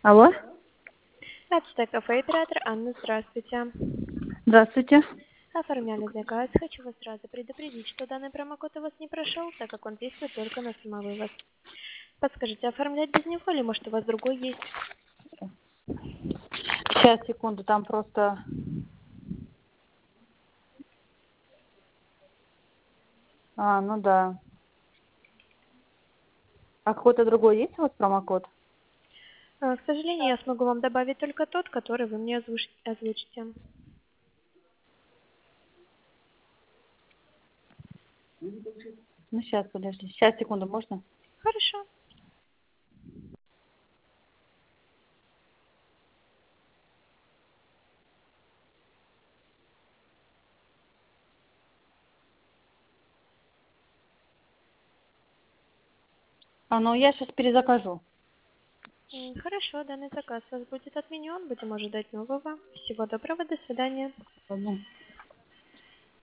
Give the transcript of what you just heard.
Алло, Апстек кафе, оператор Анна, здравствуйте. здравствуйте. Оформляли заказ. Хочу вас сразу предупредить, что данный промокод у вас не прошел, так как он действует только на самовывоз. Подскажите, оформлять без него или может у вас другой есть? Сейчас, секунду, там просто... ну да. А какой-то другой есть у вас промокод? К сожалению, я смогу вам добавить только тот, который вы мне озвучите. Ну, сейчас, подожди. Сейчас, секунду, можно? Хорошо. Ну я сейчас перезакажу. Хорошо, данный заказ у вас будет отменен. Будем ожидать нового. Всего доброго, до свидания. Ладно.